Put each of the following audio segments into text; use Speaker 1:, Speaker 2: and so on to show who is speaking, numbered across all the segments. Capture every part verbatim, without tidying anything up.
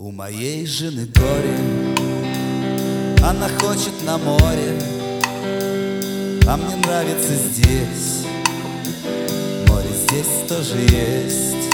Speaker 1: У моей жены горе, она хочет на море, а мне нравится здесь. Море здесь тоже есть.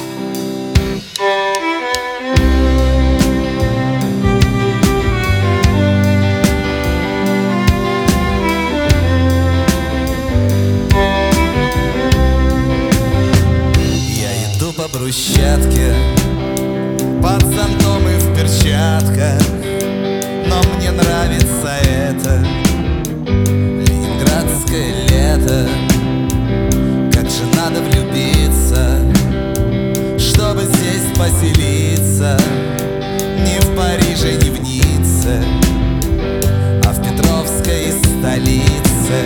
Speaker 1: Я иду по брусчатке под зонтом и в перчатках, но мне нравится это ленинградское лето. Как же надо влюбиться, чтобы здесь поселиться. Не в Париже, не в Ницце, а в Петровской столице.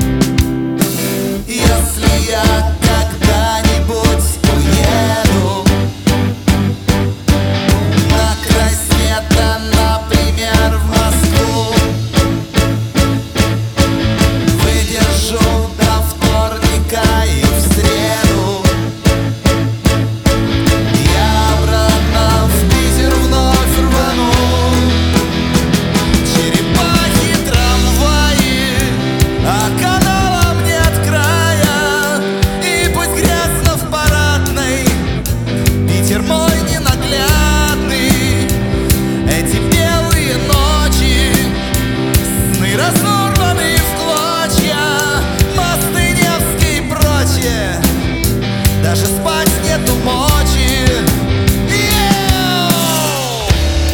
Speaker 1: Если я когда-нибудь уеду на край света, например, в Москву, выдержу до вторника и в среду, я обратно в Питер вновь рвану. Черепахи, трамваи, а каналам нет края, и пусть грязно в парадной, Питер мой ненаглядный. Эти белые ночи, сны разорванные в клочья, мосты Невский и прочее, даже спать нету мочи. Йоу!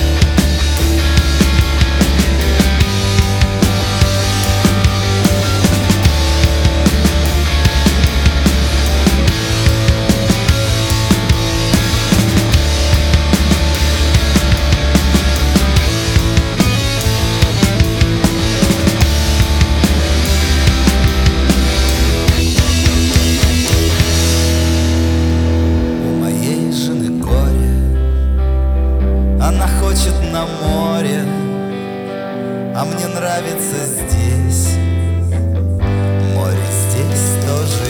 Speaker 1: У моей жены горе, она хочет на море, а мне нравится здесь. Море здесь тоже